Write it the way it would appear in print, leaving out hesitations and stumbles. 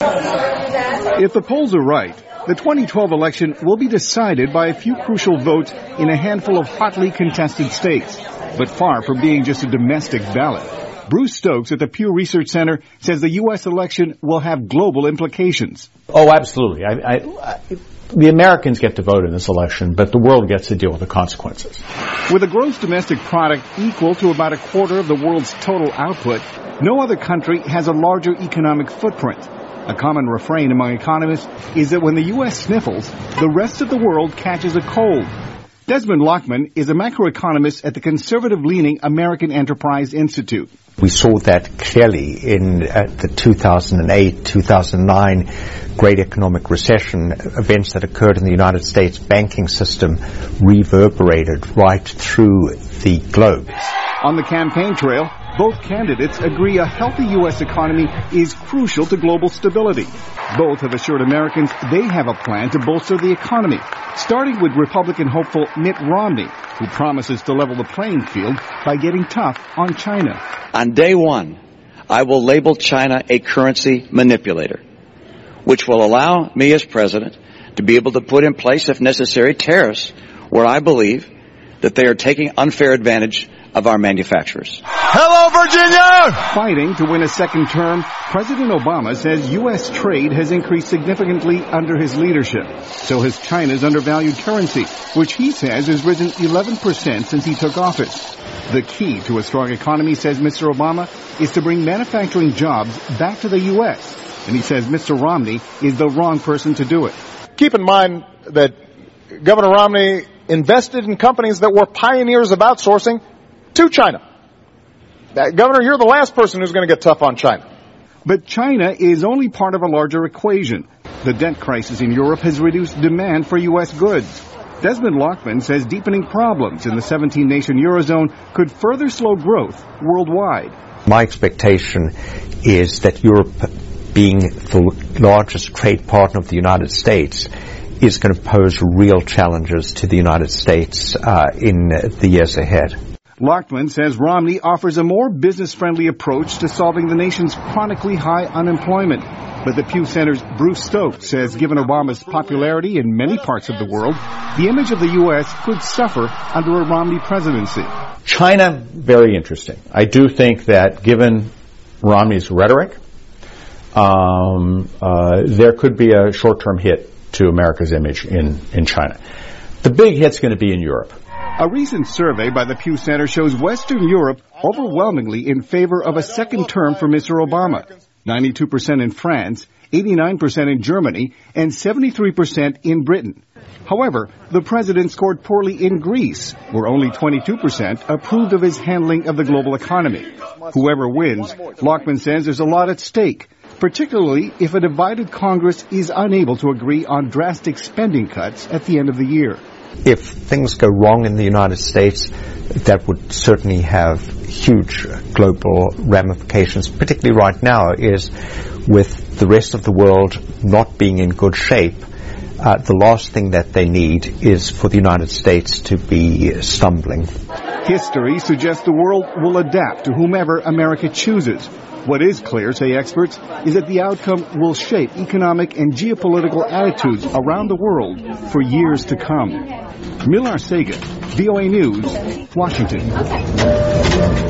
If the polls are right, the 2012 election will be decided by a few crucial votes in a handful of hotly contested states, but far from being just a domestic ballot. Bruce Stokes at the Pew Research Center says the U.S. election will have global implications. Oh, absolutely. The Americans get to vote in this election, but the world gets to deal with the consequences. With a gross domestic product equal to about a quarter of the world's total output, no other country has a larger economic footprint. A common refrain among economists is that when the U.S. sniffles, the rest of the world catches a cold. Desmond Lockman is a macroeconomist at the conservative-leaning American Enterprise Institute. We saw that clearly in the 2008-2009 great economic recession, events that occurred in the United States banking system reverberated right through the globe. On the campaign trail, both candidates agree a healthy U.S. economy is crucial to global stability. Both have assured Americans they have a plan to bolster the economy, starting with Republican hopeful Mitt Romney, who promises to level the playing field by getting tough on China. On day one, I will label China a currency manipulator, which will allow me as president to be able to put in place, if necessary, tariffs where I believe that they are taking unfair advantage of our manufacturers. Hello, Virginia! Fighting to win a second term, President Obama says U.S. trade has increased significantly under his leadership. So has China's undervalued currency, which he says has risen 11% since he took office. The key to a strong economy, says Mr. Obama, is to bring manufacturing jobs back to the U.S. And he says Mr. Romney is the wrong person to do it. Keep in mind that Governor Romney invested in companies that were pioneers of outsourcing to China. Governor, you're the last person who's going to get tough on China. But China is only part of a larger equation. The debt crisis in Europe has reduced demand for U.S. goods. Desmond Lockman says deepening problems in the 17-nation Eurozone could further slow growth worldwide. My expectation is that Europe, being the largest trade partner of the United States, is going to pose real challenges to the United States in the years ahead. Lockman says Romney offers a more business-friendly approach to solving the nation's chronically high unemployment. But the Pew Center's Bruce Stokes says given Obama's popularity in many parts of the world, the image of the U.S. could suffer under a Romney presidency. China, very interesting. I do think that given Romney's rhetoric, there could be a short-term hit to America's image in China. The big hit's going to be in Europe. A recent survey by the Pew Center shows Western Europe overwhelmingly in favor of a second term for Mr. Obama. 92% in France, 89% in Germany, and 73% in Britain. However, the president scored poorly in Greece, where only 22% approved of his handling of the global economy. Whoever wins, Lockman says there's a lot at stake, particularly if a divided Congress is unable to agree on drastic spending cuts at the end of the year. If things go wrong in the United States, that would certainly have huge global ramifications, particularly right now, is with the rest of the world not being in good shape. The last thing that they need is for the United States to be stumbling. History suggests the world will adapt to whomever America chooses. What is clear, say experts, is that the outcome will shape economic and geopolitical attitudes around the world for years to come. Millar Sagan, VOA News, Washington.